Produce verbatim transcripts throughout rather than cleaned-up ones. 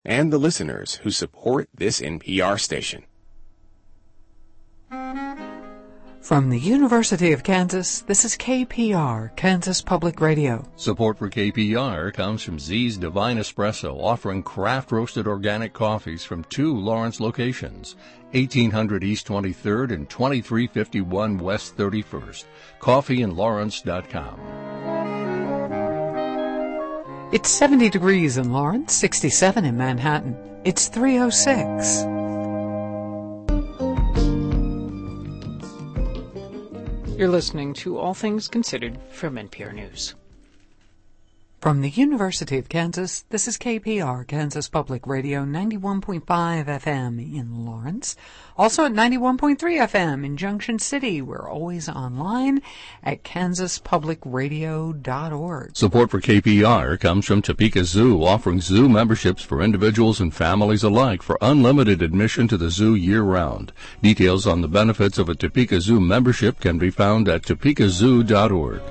and the listeners who support this N P R station. From the University of Kansas, this is K P R, Kansas Public Radio. Support for K P R comes from Z's Divine Espresso, offering craft-roasted organic coffees from two Lawrence locations, eighteen hundred East twenty-third and twenty-three fifty-one West thirty-first. coffee in lawrence dot com. It's seventy degrees in Lawrence, sixty-seven in Manhattan. It's three oh six. You're listening to All Things Considered from N P R News. From the University of Kansas, this is K P R, Kansas Public Radio, ninety-one point five F M in Lawrence. Also at ninety-one point three F M in Junction City. We're always online at kansas public radio dot org. Support for K P R comes from Topeka Zoo, offering zoo memberships for individuals and families alike for unlimited admission to the zoo year-round. Details on the benefits of a Topeka Zoo membership can be found at topeka zoo dot org.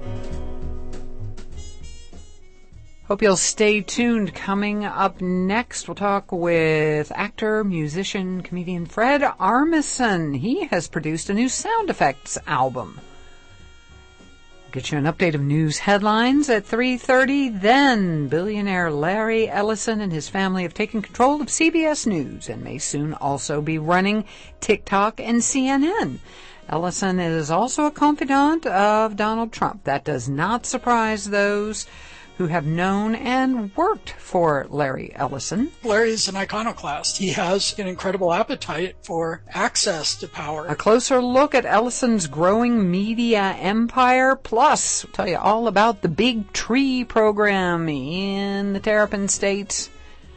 Hope you'll stay tuned. Coming up next, we'll talk with actor, musician, comedian Fred Armisen. He has produced a new sound effects album. We'll get you an update of news headlines at three thirty. Then, billionaire Larry Ellison and his family have taken control of C B S News and may soon also be running TikTok and C N N. Ellison is also a confidant of Donald Trump. That does not surprise those who have known and worked for Larry Ellison. Larry is an iconoclast. He has an incredible appetite for access to power. A closer look at Ellison's growing media empire. Plus, we'll tell you all about the Big Tree program in the Terrapin State.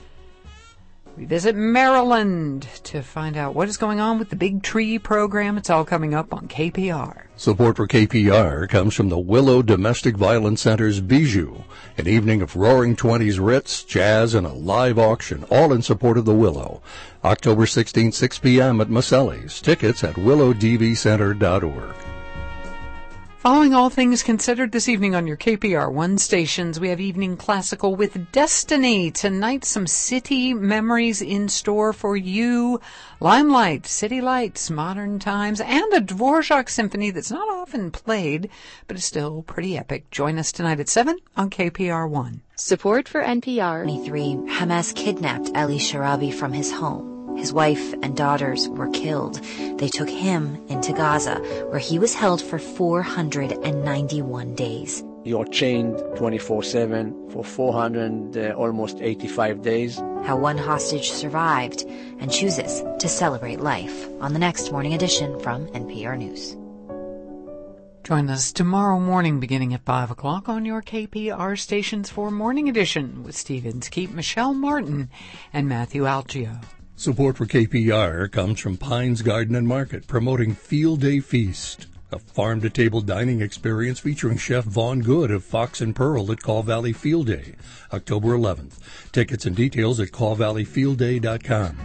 We visit Maryland to find out what is going on with the Big Tree program. It's all coming up on K P R. Support for K P R comes from the Willow Domestic Violence Center's Bijou, an evening of roaring twenties Ritz, jazz, and a live auction, all in support of the Willow. October sixteenth, six p.m. at Maselli's. Tickets at willow d v center dot org. Following All Things Considered this evening on your K P R one stations, we have Evening Classical with Destiny. Tonight, some city memories in store for you. Limelight, City Lights, Modern Times, and a Dvorak symphony that's not often played, but is still pretty epic. Join us tonight at seven on K P R one. Support for N P R. twenty-three, Hamas kidnapped Ali Sharabi from his home. His wife and daughters were killed. They took him into Gaza, where he was held for four hundred ninety-one days. You're chained twenty-four seven for four hundred, uh, almost eighty-five days. How one hostage survived and chooses to celebrate life on the next morning edition from N P R News. Join us tomorrow morning beginning at five o'clock on your K P R stations for Morning Edition with Steve Inskeep, Michelle Martin, and Matthew Algio. Support for K P R comes from Pines Garden and Market, promoting Field Day Feast, a farm-to-table dining experience featuring Chef Vaughn Good of Fox and Pearl at Call Valley Field Day, October eleventh. Tickets and details at call valley field day dot com.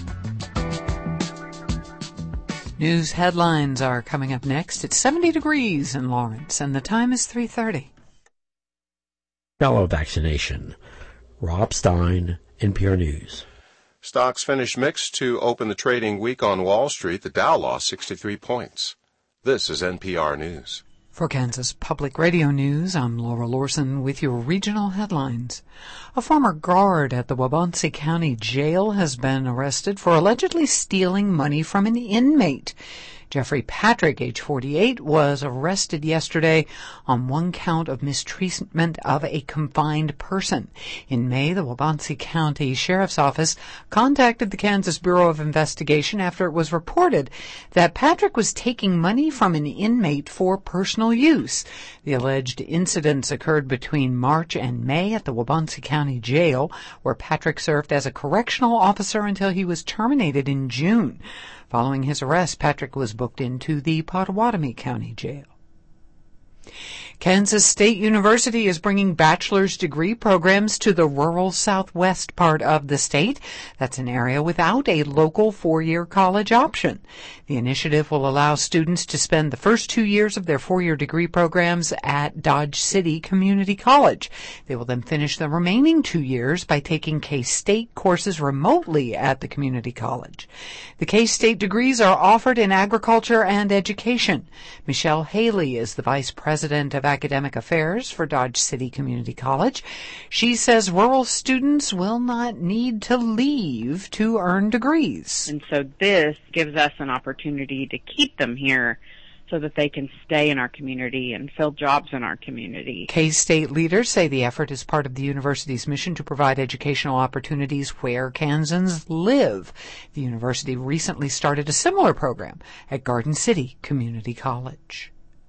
News headlines are coming up next. It's seventy degrees in Lawrence, and the time is three thirty. Fellow vaccination. Rob Stein, N P R News. Stocks finished mixed to open the trading week on Wall Street. The Dow lost sixty-three points. This is N P R News. For Kansas Public Radio News, I'm Laura Lorson with your regional headlines. A former guard at the Waubonsee County Jail has been arrested for allegedly stealing money from an inmate. Jeffrey Patrick, age forty-eight, was arrested yesterday on one count of mistreatment of a confined person. In May, the Waubonsee County Sheriff's Office contacted the Kansas Bureau of Investigation after it was reported that Patrick was taking money from an inmate for personal use. The alleged incidents occurred between March and May at the Waubonsee County Jail, where Patrick served as a correctional officer until he was terminated in June. Following his arrest, Patrick was booked into the Pottawatomie County Jail. Kansas State University is bringing bachelor's degree programs to the rural southwest part of the state. That's an area without a local four-year college option. The initiative will allow students to spend the first two years of their four-year degree programs at Dodge City Community College. They will then finish the remaining two years by taking K-State courses remotely at the community college. The K-State degrees are offered in agriculture and education. Michelle Haley is the vice president of academic affairs for Dodge City Community College. She says rural students will not need to leave to earn degrees. And so this gives us an opportunity to keep them here so that they can stay in our community and fill jobs in our community. K-State leaders say the effort is part of the university's mission to provide educational opportunities where Kansans live. The university recently started a similar program at Garden City Community College.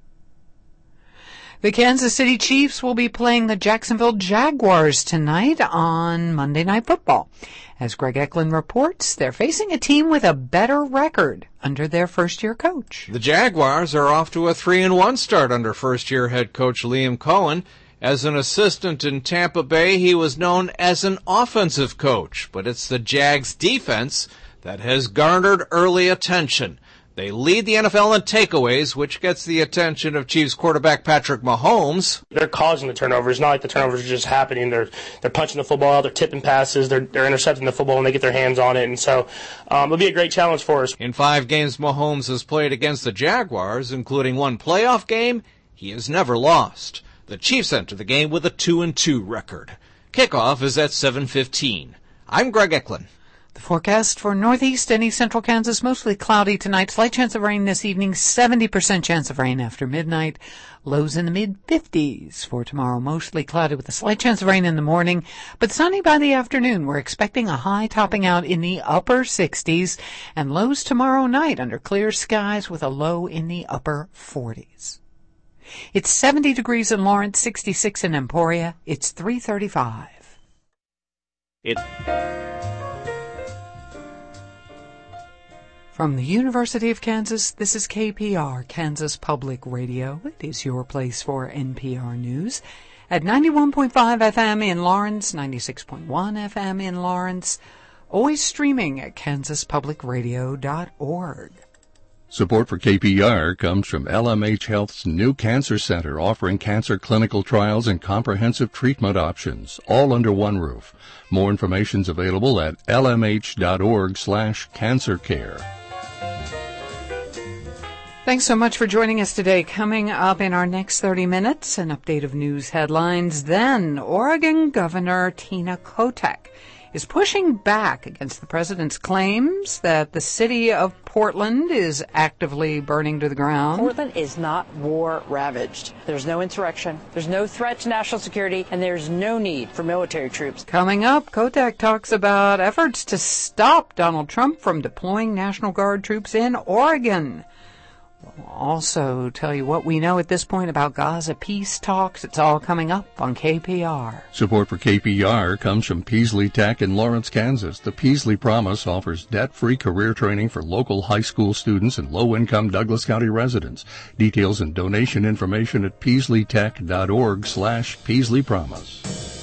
The Kansas City Chiefs will be playing the Jacksonville Jaguars tonight on Monday Night Football. As Greg Eklund reports, they're facing a team with a better record under their first-year coach. The Jaguars are off to a three and one start under first-year head coach Liam Cohen. As an assistant in Tampa Bay, he was known as an offensive coach, but it's the Jags' defense that has garnered early attention. They lead the N F L in takeaways, which gets the attention of Chiefs quarterback Patrick Mahomes. They're causing the turnovers. It's not like the turnovers are just happening. They're they're punching the football out, they're tipping passes, they're they're intercepting the football when they get their hands on it. And so um, it'll be a great challenge for us. In five games Mahomes has played against the Jaguars, including one playoff game, he has never lost. The Chiefs enter the game with a two and two record. Kickoff is at seven fifteen. I'm Greg Eklund. The forecast for northeast and east central Kansas, mostly cloudy tonight. Slight chance of rain this evening, seventy percent chance of rain after midnight. Lows in the mid-fifties for tomorrow, mostly cloudy with a slight chance of rain in the morning, but sunny by the afternoon. We're expecting a high topping out in the upper sixties, and lows tomorrow night under clear skies with a low in the upper forties. It's seventy degrees in Lawrence, sixty-six in Emporia. It's three thirty-five. It... From the University of Kansas, this is K P R, Kansas Public Radio. It is your place for N P R News at ninety-one point five F M in Lawrence, ninety-six point one F M in Lawrence, always streaming at kansas public radio dot org. Support for K P R comes from L M H Health's new Cancer Center, offering cancer clinical trials and comprehensive treatment options, all under one roof. More information is available at L M H dot org slash cancer care. Thanks so much for joining us today. Coming up in our next thirty minutes, an update of news headlines. Then, Oregon Governor Tina Kotek is pushing back against the president's claims that the city of Portland is actively burning to the ground. Portland is not war-ravaged. There's no insurrection, there's no threat to national security, and there's no need for military troops. Coming up, Kotek talks about efforts to stop Donald Trump from deploying National Guard troops in Oregon. We'll also tell you what we know at this point about Gaza peace talks. It's all coming up on K P R. Support for K P R comes from Peasley Tech in Lawrence, Kansas. The Peasley Promise offers debt-free career training for local high school students and low-income Douglas County residents. Details and donation information at peasley tech dot org slash Peasley Promise.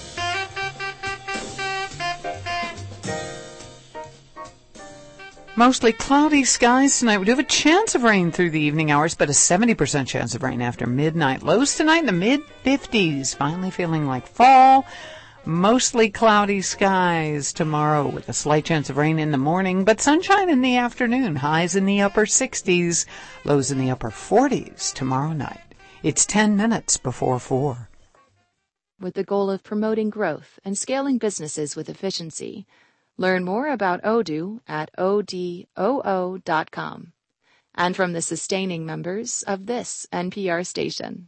Mostly cloudy skies tonight. We do have a chance of rain through the evening hours, but a seventy percent chance of rain after midnight. Lows tonight in the mid-fifties. Finally feeling like fall. Mostly cloudy skies tomorrow with a slight chance of rain in the morning, but sunshine in the afternoon. Highs in the upper sixties. Lows in the upper forties tomorrow night. It's ten minutes before four. With the goal of promoting growth and scaling businesses with efficiency, learn more about Odoo at O D O O dot com and from the sustaining members of this N P R station.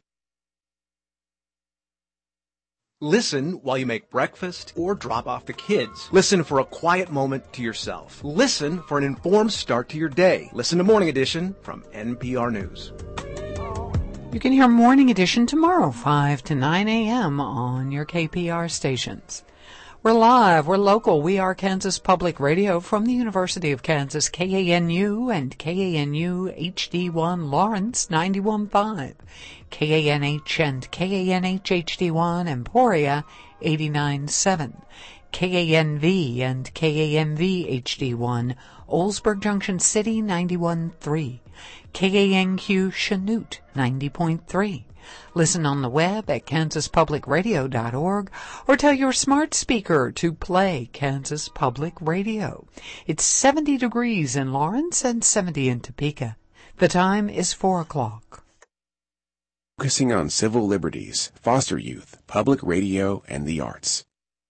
Listen while you make breakfast or drop off the kids. Listen for a quiet moment to yourself. Listen for an informed start to your day. Listen to Morning Edition from N P R News. You can hear Morning Edition tomorrow, five to nine a.m. on your K P R stations. We're live, we're local, we are Kansas Public Radio from the University of Kansas, K A N U and K A N U H D one Lawrence ninety-one point five, K A N H and K A N H H D one Emporia eighty-nine point seven, K A N V and K A N V H D one Oldsburg Junction City ninety-one point three, K A N Q Chanute ninety point three. Listen on the web at kansas public radio dot org or tell your smart speaker to play Kansas Public Radio. It's seventy degrees in Lawrence and seventy in Topeka. The time is four o'clock. Focusing on civil liberties, foster youth, public radio, and the arts.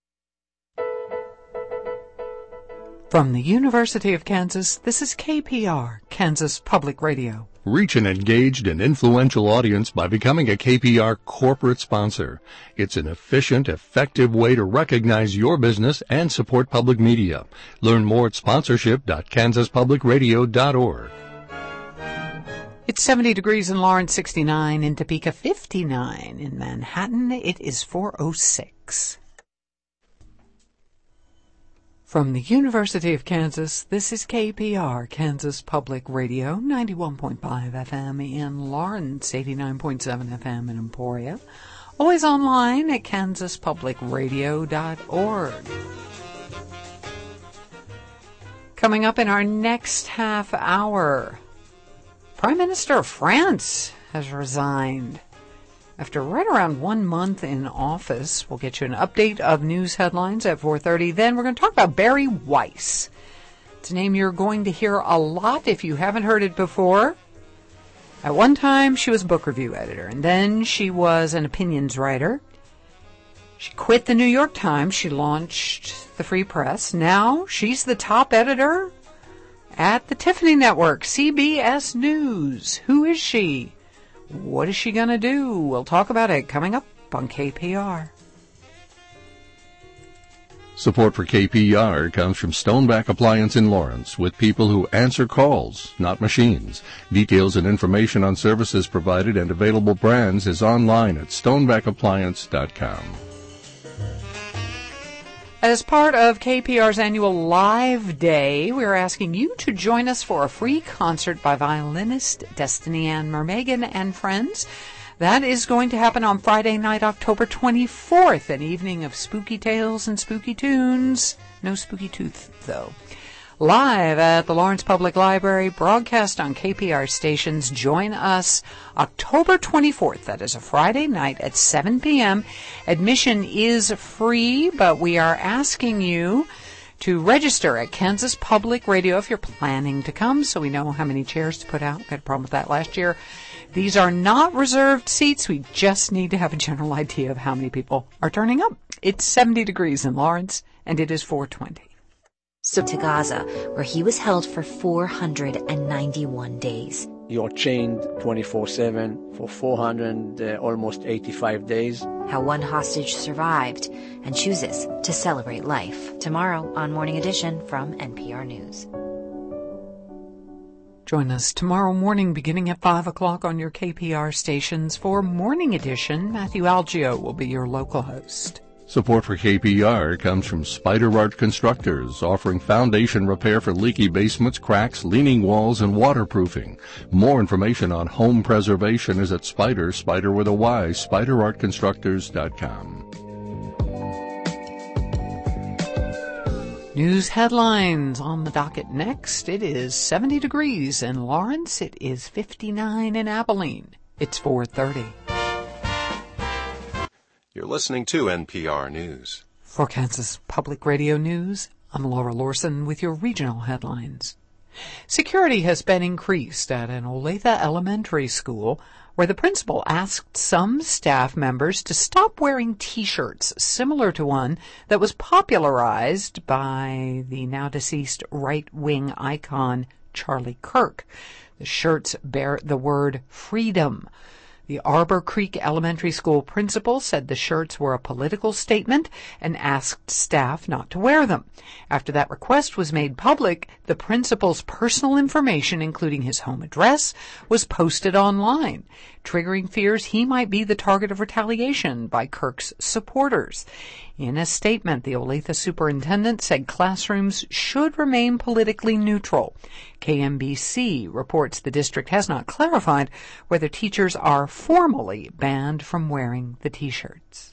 From the University of Kansas, this is K P R, Kansas Public Radio. Reach an engaged and influential audience by becoming a K P R corporate sponsor. It's an efficient, effective way to recognize your business and support public media. Learn more at sponsorship dot kansas public radio dot org. It's seventy degrees in Lawrence, sixty-nine in Topeka, fifty-nine in Manhattan. It is four oh six. From the University of Kansas, this is K P R, Kansas Public Radio, ninety-one point five F M in Lawrence, eighty-nine point seven F M in Emporia. Always online at kansas public radio dot org. Coming up in our next half hour, Prime Minister of France has resigned. After right around one month in office, we'll get you an update of news headlines at four thirty. Then we're going to talk about Bari Weiss. It's a name you're going to hear a lot if you haven't heard it before. At one time, she was a book review editor, and then she was an opinions writer. She quit the New York Times. She launched the Free Press. Now she's the top editor at the Tiffany Network, C B S News. Who is she? What is she going to do? We'll talk about it coming up on K P R. Support for K P R comes from Stoneback Appliance in Lawrence, with people who answer calls, not machines. Details and information on services provided and available brands is online at stoneback appliance dot com. As part of K P R's annual Live Day, we're asking you to join us for a free concert by violinist Destiny Ann Mermegan and friends. That is going to happen on Friday night, October twenty-fourth, an evening of spooky tales and spooky tunes. No spooky tooth, though. Live at the Lawrence Public Library, broadcast on K P R stations. Join us October twenty-fourth. That is a Friday night at seven p.m. Admission is free, but we are asking you to register at Kansas Public Radio if you're planning to come, so we know how many chairs to put out. We had a problem with that last year. These are not reserved seats. We just need to have a general idea of how many people are turning up. It's seventy degrees in Lawrence, and it is four twenty. So to Gaza, where he was held for four hundred ninety-one days. You're chained twenty-four seven for four hundred, uh, almost eighty-five days. How one hostage survived and chooses to celebrate life. Tomorrow on Morning Edition from N P R News. Join us tomorrow morning beginning at five o'clock on your K P R stations for Morning Edition. Matthew Algio will be your local host. Support for K P R comes from Spider Art Constructors, offering foundation repair for leaky basements, cracks, leaning walls, and waterproofing. More information on home preservation is at Spider, Spider with a Y, spider art constructors dot com. News headlines on the docket next. It is seventy degrees in Lawrence. It is fifty-nine in Abilene. It's four thirty. You're listening to N P R News. For Kansas Public Radio News, I'm Laura Lorson with your regional headlines. Security has been increased at an Olathe elementary school where the principal asked some staff members to stop wearing T-shirts similar to one that was popularized by the now-deceased right-wing icon Charlie Kirk. The shirts bear the word freedom. The Arbor Creek Elementary School principal said the shirts were a political statement and asked staff not to wear them. After that request was made public, the principal's personal information, including his home address, was posted online, triggering fears he might be the target of retaliation by Kirk's supporters. In a statement, the Olathe superintendent said classrooms should remain politically neutral. K M B C reports the district has not clarified whether teachers are formally banned from wearing the T-shirts.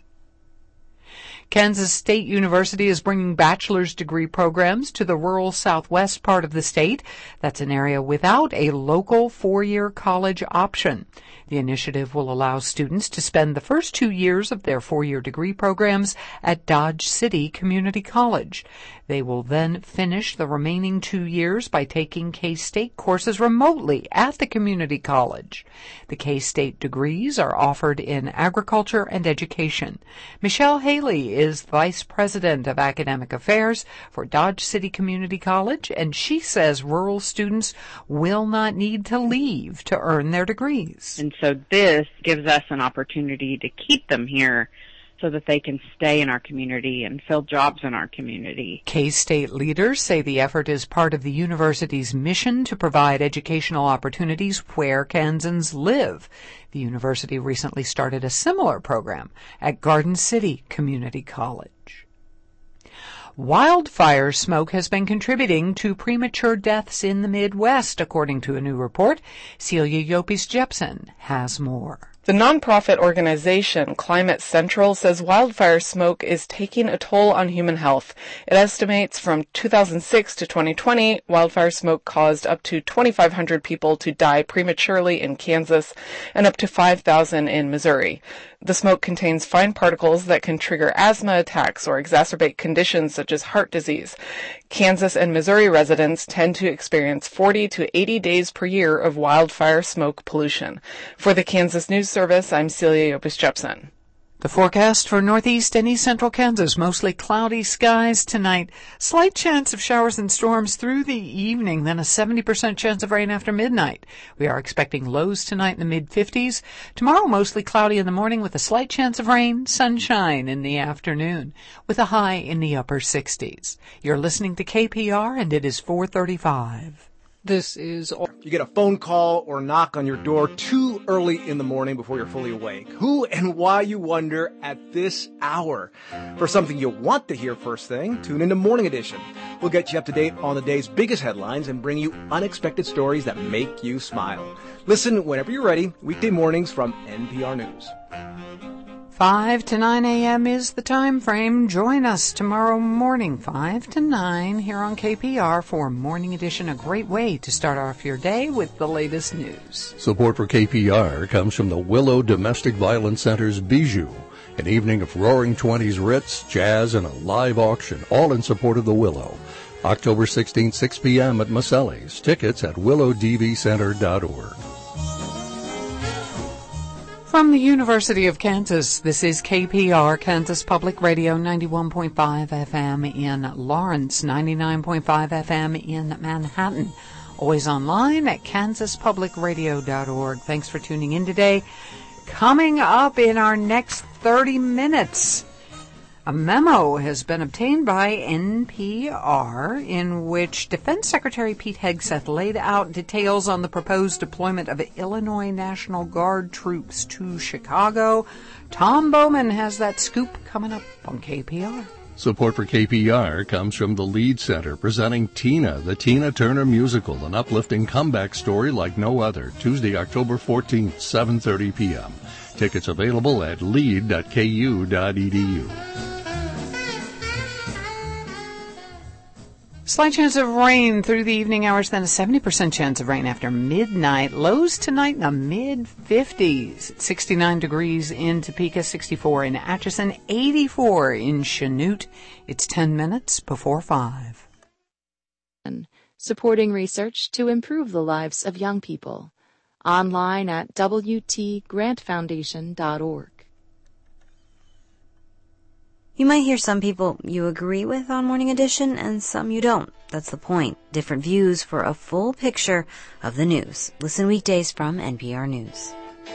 Kansas State University is bringing bachelor's degree programs to the rural southwest part of the state. That's an area without a local four-year college option. The initiative will allow students to spend the first two years of their four-year degree programs at Dodge City Community College. They will then finish the remaining two years by taking K-State courses remotely at the community college. The K-State degrees are offered in agriculture and education. Michelle Haley is Vice President of Academic Affairs for Dodge City Community College, and she says rural students will not need to leave to earn their degrees. And so this gives us an opportunity to keep them here so that they can stay in our community and fill jobs in our community. K-State leaders say the effort is part of the university's mission to provide educational opportunities where Kansans live. The university recently started a similar program at Garden City Community College. Wildfire smoke has been contributing to premature deaths in the Midwest, according to a new report. Celia Yopis-Jepsen has more. The nonprofit organization Climate Central says wildfire smoke is taking a toll on human health. It estimates from two thousand six to twenty twenty, wildfire smoke caused up to twenty-five hundred people to die prematurely in Kansas and up to five thousand in Missouri. The smoke contains fine particles that can trigger asthma attacks or exacerbate conditions such as heart disease. Kansas and Missouri residents tend to experience forty to eighty days per year of wildfire smoke pollution. For the Kansas News Service, I'm Celia Yopis-Jepsen. The forecast for northeast and east central Kansas, mostly cloudy skies tonight. Slight chance of showers and storms through the evening, then a seventy percent chance of rain after midnight. We are expecting lows tonight in the mid fifties. Tomorrow, mostly cloudy in the morning with a slight chance of rain, sunshine in the afternoon, with a high in the upper sixties. You're listening to K P R, and it is four thirty-five. This is... You get a phone call or knock on your door too early in the morning before you're fully awake. Who and why, you wonder, at this hour? For something you want to hear first thing, tune into Morning Edition. We'll get you up to date on the day's biggest headlines and bring you unexpected stories that make you smile. Listen whenever you're ready, weekday mornings from N P R News. five to nine a.m. is the time frame. Join us tomorrow morning, five to nine, here on K P R for Morning Edition, a great way to start off your day with the latest news. Support for K P R comes from the Willow Domestic Violence Center's Bijou, an evening of roaring twenties Ritz, jazz, and a live auction, all in support of the Willow. October sixteenth, six p.m. at Maselli's. Tickets at willow d v center dot org. From the University of Kansas, this is K P R, Kansas Public Radio, ninety-one point five F M in Lawrence, ninety-nine point five F M in Manhattan. Always online at kansas public radio dot org. Thanks for tuning in today. Coming up in our next thirty minutes, a memo has been obtained by N P R in which Defense Secretary Pete Hegseth laid out details on the proposed deployment of Illinois National Guard troops to Chicago. Tom Bowman has that scoop coming up on K P R. Support for K P R comes from the Lead Center, presenting Tina, the Tina Turner Musical, an uplifting comeback story like no other, Tuesday, October fourteenth, seven thirty p.m. Tickets available at lead dot k u dot e d u. Slight chance of rain through the evening hours, then a seventy percent chance of rain after midnight. Lows tonight in the mid fifties. sixty-nine degrees in Topeka, sixty-four in Atchison, eighty-four in Chanute. It's ten minutes before five. Supporting research to improve the lives of young people. Online at w t grant foundation dot org. You might hear some people you agree with on Morning Edition and some you don't. That's the point. Different views for a full picture of the news. Listen weekdays from N P R News.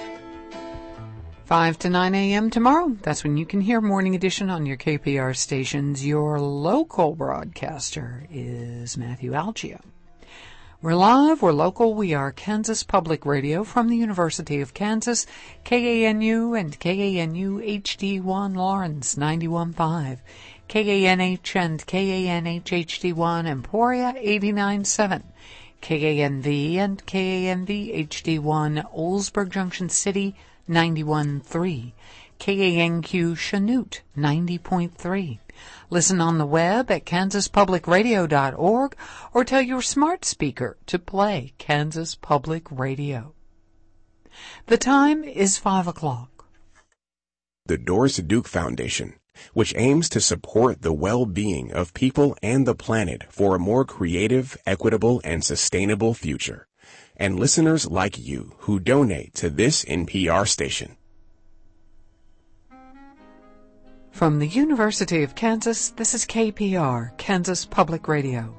five to nine a.m. tomorrow. That's when you can hear Morning Edition on your K P R stations. Your local broadcaster is Matthew Algio. We're live, we're local, we are Kansas Public Radio from the University of Kansas, K A N U and K A N U H D one Lawrence ninety-one point five, K A N H and K A N H H D one Emporia eighty-nine point seven, K A N V and K A N V H D one Oldsburg Junction City ninety-one point three, K A N Q Chanute ninety point three. Listen on the web at kansas public radio dot org or tell your smart speaker to play Kansas Public Radio. The time is five o'clock. The Doris Duke Foundation, which aims to support the well-being of people and the planet for a more creative, equitable, and sustainable future, and listeners like you who donate to this N P R station. From the University of Kansas, this is K P R, Kansas Public Radio.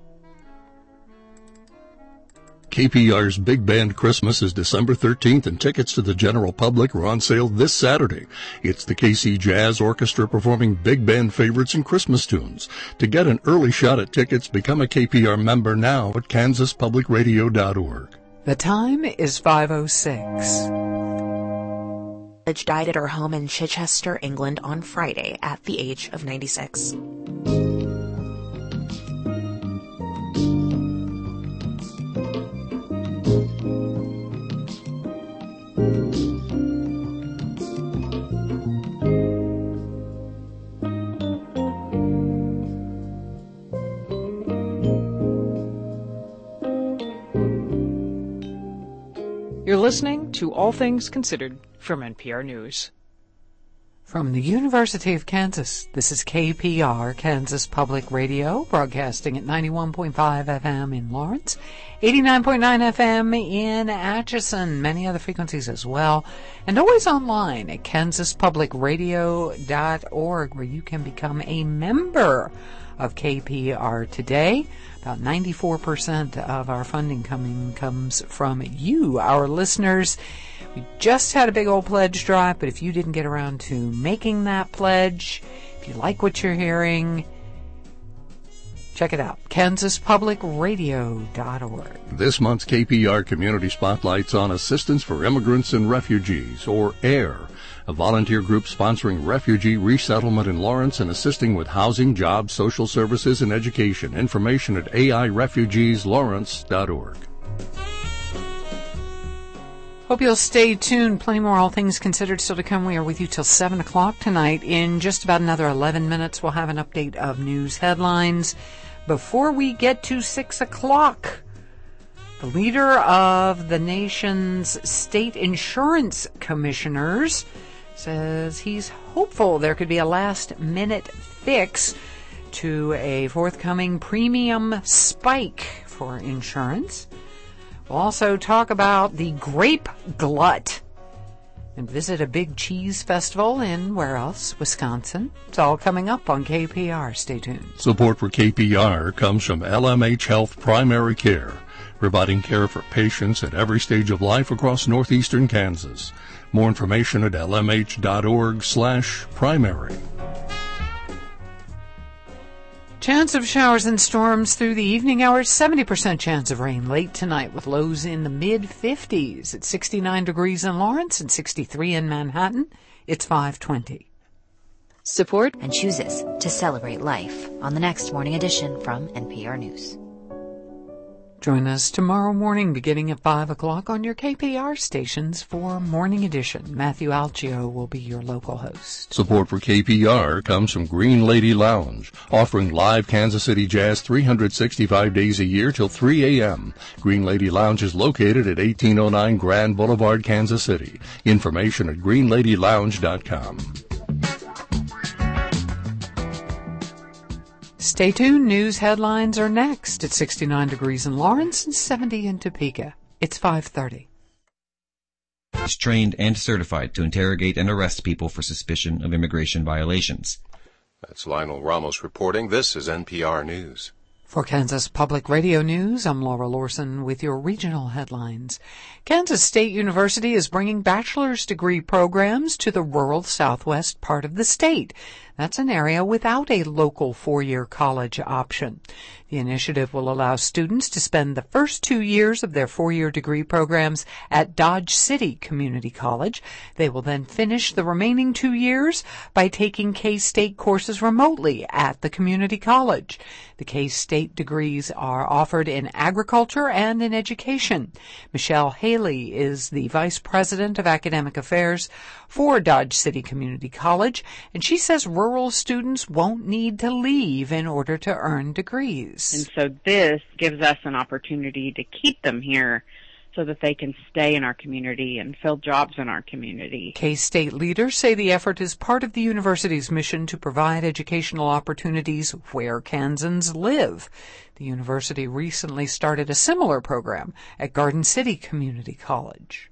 K P R's Big Band Christmas is December thirteenth, and tickets to the general public are on sale this Saturday. It's the K C Jazz Orchestra performing big band favorites and Christmas tunes. To get an early shot at tickets, become a K P R member now at kansas public radio dot org. The time is five oh six. Died at her home in Chichester, England on Friday at the age of ninety-six. You're listening to All Things Considered from N P R News. From the University of Kansas, this is K P R, Kansas Public Radio, broadcasting at ninety-one point five F M in Lawrence, eighty-nine point nine F M in Atchison, many other frequencies as well, and always online at kansas public radio dot org, where you can become a member of K P R today. About ninety-four percent of our funding coming comes from you, our listeners. We just had a big old pledge drive, but if you didn't get around to making that pledge, if you like what you're hearing, check it out, kansas public radio dot org. This month's K P R Community Spotlight's on Assistance for Immigrants and Refugees, or AIR, a volunteer group sponsoring refugee resettlement in Lawrence and assisting with housing, jobs, social services, and education. Information at a i refugees lawrence dot org. Hope you'll stay tuned. Plenty more All Things Considered still to come. We are with you till seven o'clock tonight. In just about another eleven minutes, we'll have an update of news headlines. Before we get to six o'clock, the leader of the nation's state insurance commissioners says he's hopeful there could be a last-minute fix to a forthcoming premium spike for insurance. We'll also talk about the Grape Glut and visit a big cheese festival in, where else, Wisconsin. It's all coming up on K P R. Stay tuned. Support for K P R comes from L M H Health Primary Care, providing care for patients at every stage of life across northeastern Kansas. More information at l m h dot org slash primary. Chance of showers and storms through the evening hours. seventy percent chance of rain late tonight with lows in the mid-fifties. At sixty-nine degrees in Lawrence and sixty-three in Manhattan. It's five twenty. Support and chooses to celebrate life on the next morning edition from N P R News. Join us tomorrow morning beginning at five o'clock on your K P R stations for Morning Edition. Matthew Alcio will be your local host. Support for K P R comes from Green Lady Lounge, offering live Kansas City jazz three hundred sixty-five days a year till three a.m. Green Lady Lounge is located at eighteen oh nine Grand Boulevard, Kansas City. Information at green lady lounge dot com. Stay tuned. News headlines are next at sixty-nine degrees in Lawrence and seventy in Topeka. It's five thirty. Is trained and certified to interrogate and arrest people for suspicion of immigration violations. That's Lionel Ramos reporting. This is N P R News. For Kansas Public Radio News, I'm Laura Lorson with your regional headlines. Kansas State University is bringing bachelor's degree programs to the rural southwest part of the state. That's an area without a local four-year college option. The initiative will allow students to spend the first two years of their four-year degree programs at Dodge City Community College. They will then finish the remaining two years by taking K-State courses remotely at the community college. The K-State degrees are offered in agriculture and in education. Michelle Haley is the Vice President of Academic Affairs for Dodge City Community College, and she says rural students won't need to leave in order to earn degrees. And so this gives us an opportunity to keep them here so that they can stay in our community and fill jobs in our community. K-State leaders say the effort is part of the university's mission to provide educational opportunities where Kansans live. The university recently started a similar program at Garden City Community College.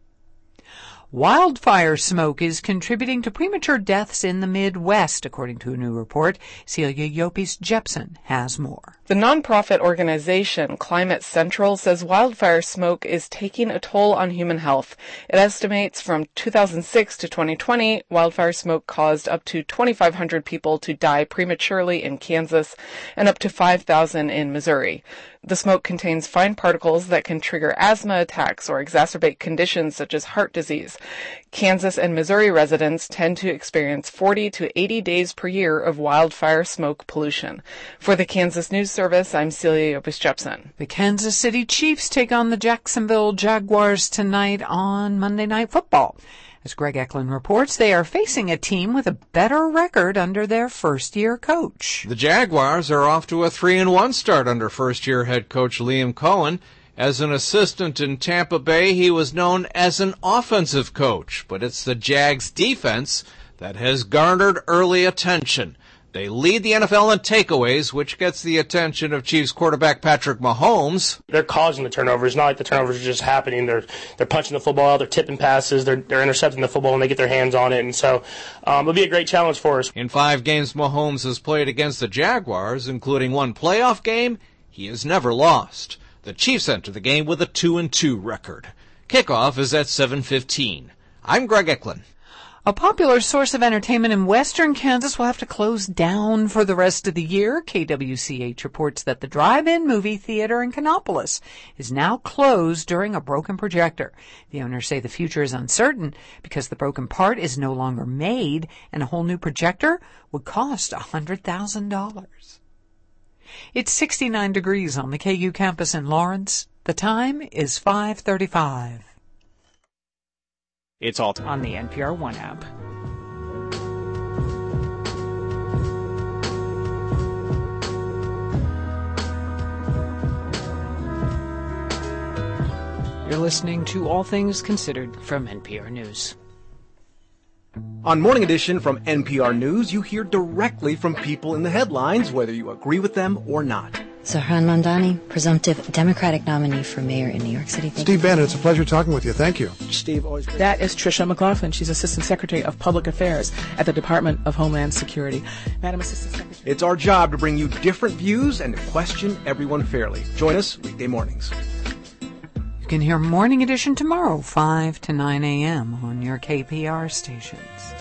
Wildfire smoke is contributing to premature deaths in the Midwest, according to a new report. Celia Yopis-Jepson has more. The nonprofit organization Climate Central says wildfire smoke is taking a toll on human health. It estimates from two thousand six to twenty twenty, wildfire smoke caused up to twenty-five hundred people to die prematurely in Kansas and up to five thousand in Missouri. The smoke contains fine particles that can trigger asthma attacks or exacerbate conditions such as heart disease. Kansas and Missouri residents tend to experience forty to eighty days per year of wildfire smoke pollution. For the Kansas News Service, I'm Celia Yopis-Jepson. The Kansas City Chiefs take on the Jacksonville Jaguars tonight on Monday Night Football. As Greg Eklund reports, they are facing a team with a better record under their first-year coach. The Jaguars are off to a three and one start under first-year head coach Liam Cohen. As an assistant in Tampa Bay, he was known as an offensive coach, but it's the Jags defense that has garnered early attention. They lead the N F L in takeaways, which gets the attention of Chiefs quarterback Patrick Mahomes. They're causing the turnovers. It's not like the turnovers are just happening. They're they're punching the football out, they're tipping passes, they're they're intercepting the football, and they get their hands on it. And so um, it'll be a great challenge for us. In five games Mahomes has played against the Jaguars, including one playoff game, he has never lost. The Chiefs enter the game with a two and two record. Kickoff is at seven fifteen. I'm Greg Eklund. A popular source of entertainment in western Kansas will have to close down for the rest of the year. K W C H reports that the drive-in movie theater in Kannapolis is now closed during a broken projector. The owners say the future is uncertain because the broken part is no longer made and a whole new projector would cost one hundred thousand dollars. It's sixty-nine degrees on the K U campus in Lawrence. The time is five thirty-five. It's all on the N P R One app. You're listening to All Things Considered from N P R News. On Morning Edition from N P R News, you hear directly from people in the headlines, whether you agree with them or not. Zohran Mamdani, presumptive Democratic nominee for mayor in New York City. Thank Steve Bannon, it's a pleasure talking with you. Thank you. Steve, always great. That is Tricia McLaughlin. She's Assistant Secretary of Public Affairs at the Department of Homeland Security. Madam Assistant Secretary. It's our job to bring you different views and to question everyone fairly. Join us weekday mornings. You can hear Morning Edition tomorrow, five to nine a.m. on your K P R stations.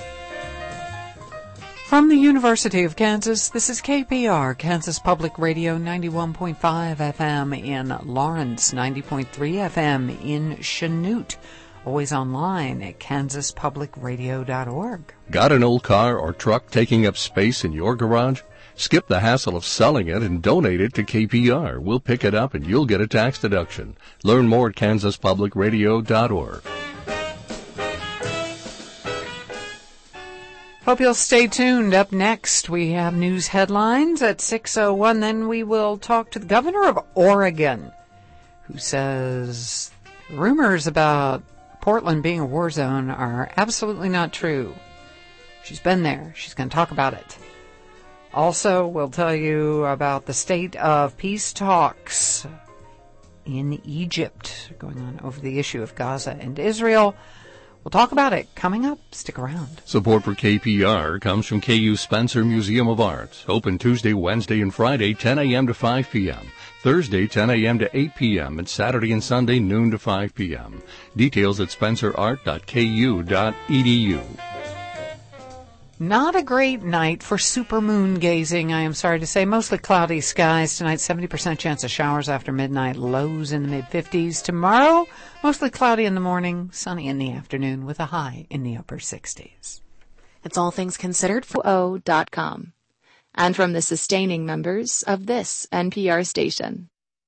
From the University of Kansas, this is K P R, Kansas Public Radio, ninety-one point five F M in Lawrence, ninety point three F M in Chanute. Always online at kansas public radio dot org. Got an old car or truck taking up space in your garage? Skip the hassle of selling it and donate it to K P R. We'll pick it up and you'll get a tax deduction. Learn more at kansas public radio dot org. Hope you'll stay tuned. Up next, we have news headlines at six oh one. Then we will talk to the governor of Oregon, who says rumors about Portland being a war zone are absolutely not true. She's been there. She's going to talk about it. Also, we'll tell you about the state of peace talks in Egypt going on over the issue of Gaza and Israel. We'll talk about it coming up. Stick around. Support for K P R comes from K U Spencer Museum of Art. Open Tuesday, Wednesday, and Friday, ten a.m. to five p.m. Thursday, ten a.m. to eight p.m. and Saturday and Sunday, noon to five p.m. Details at spencer art dot k u dot e d u. Not a great night for supermoon gazing, I am sorry to say. Mostly cloudy skies tonight, seventy percent chance of showers after midnight, lows in the mid-fifties. Tomorrow, mostly cloudy in the morning, sunny in the afternoon with a high in the upper sixties. It's All Things Considered for O dot com and from the sustaining members of this N P R station.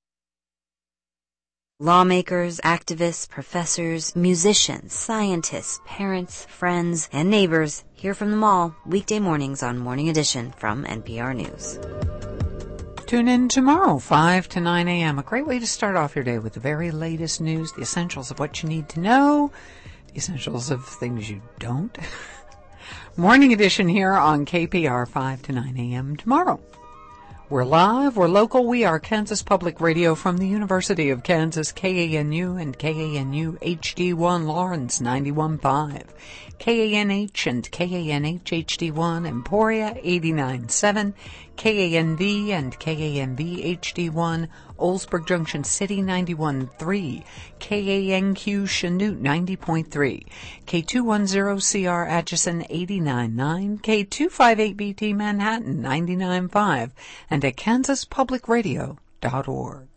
Lawmakers, activists, professors, musicians, scientists, parents, friends, and neighbors. Hear from them all weekday mornings on Morning Edition from N P R News. Tune in tomorrow, five to nine a.m. A great way to start off your day with the very latest news, the essentials of what you need to know, the essentials of things you don't. Morning Edition here on K P R, five to nine a.m. tomorrow. We're live, we're local, we are Kansas Public Radio from the University of Kansas, K A N U and K A N U H D one Lawrence ninety-one point five, K A N H and K A N H H D one Emporia eighty-nine point seven, K A N V and K A N V H D one Oldsburg Junction City ninety-one point three, K A N Q Chanute ninety point three, K two ten C R Atchison eighty-nine point nine, K two fifty-eight B T Manhattan ninety-nine point five, and at kansas public radio dot org.